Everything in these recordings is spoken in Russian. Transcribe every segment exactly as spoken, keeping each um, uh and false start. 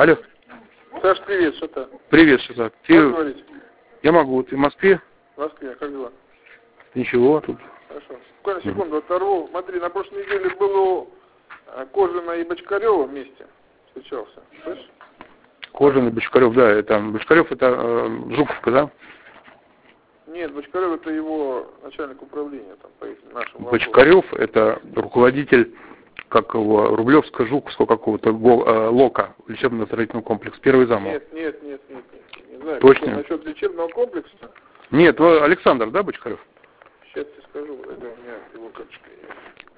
Алло. Саш, привет, что то? Привет, что так? Ты... Я могу. Ты в Москве? В Москве, как дела? Ничего, тут. Хорошо. Буквально секунду оторву. Смотри, на прошлой неделе был у Кожина и Бочкарева вместе встречался. Слышишь? Кожин и Бочкарев, да, это Бочкарев это э, Жуковка, да? Нет, Бочкарев это его начальник управления там по этим нашим вопросам. Бочкарев это руководитель как его Рублевского Жуковского какого-то э, ЛОКа, лечебно-оздоровительного комплекса, первый зам. Нет, нет, нет, нет, нет. Не знаю, точно? Насчет лечебного комплекса? Нет, Александр, да, Бочкарев? Сейчас я скажу, это у меня его карточка есть.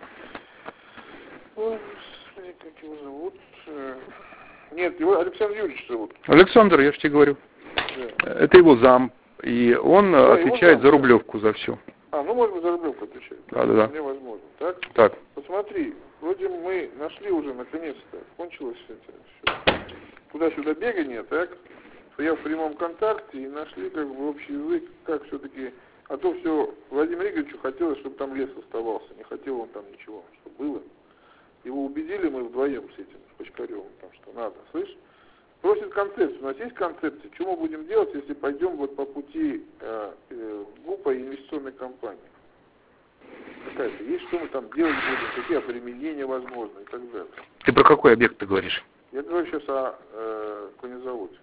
Ой, господи, как его зовут? Нет, его Александр Юрьевич зовут. Александр, я же тебе говорю. Да. Это его зам. И он да, отвечает зам, за Рублевку, за все. А, ну, может быть, за Рублевку отвечает. Да, да, да. Мне возможно. Так? Так. Посмотри, вроде мы нашли уже, наконец-то, кончилось это все. Туда-сюда бегание, так? Я в прямом контакте и нашли, как бы, общий язык, как все-таки... А то все Владимиру Игоревичу хотелось, чтобы там лес оставался. Не хотел он там ничего, чтобы было. Его убедили мы вдвоем с этим, с Бочкаревым, там, что надо, слышь? Просит концепцию. У нас есть концепция, что мы будем делать, если пойдем вот по пути э, э, ГУПа и инвестиционной компании? Какая-то есть, что мы там делать будем, какие применения возможны и так далее. Ты про какой объект ты говоришь? Я говорю сейчас о э, конезаводе.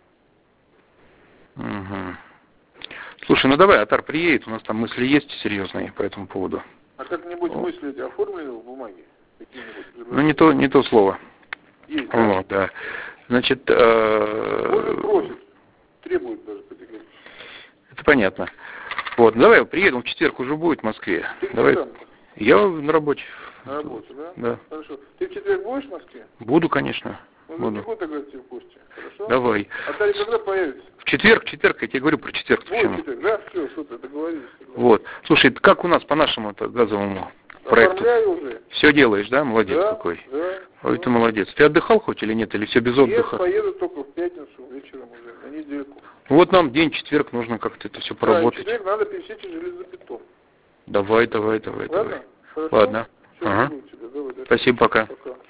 Угу. Слушай, ну давай, Атар приедет, у нас там мысли есть серьезные по этому поводу. А как-нибудь вот. мысли эти оформлены в бумаге? Ну не то, не то слово. Есть, да? Вот, да. Значит, э... просит, требует даже категорически. Это понятно. Вот, давай, приеду, в четверг уже будет в Москве. Ты давай. Там? Я на работе. На работе, да? Да. Хорошо. Ты в четверг будешь в Москве? Буду, конечно. Ну, буду. забегу тогда тебе в гости. Хорошо? Давай. А Тарик когда появится? В четверг, в четверг, я тебе говорю про четверг. Вот, в четверг, да? Все, супер, договорились. Вот. Слушай, как у нас по нашему газовому проекту? Оформляю уже. Все делаешь, да? Молодец да, какой. Да. Ой, ты молодец. Ты отдыхал хоть или нет? Или все без отдыха? Нет, поеду только в пятницу вечером уже, на недельку. Вот нам день четверг нужно как-то это все поработать. Да, в четверг надо пересечь железобетон. Давай, давай, давай, Ладно? давай. Хорошо? Ладно. Все, ага. тебя. Давай, Спасибо, пока. Пока.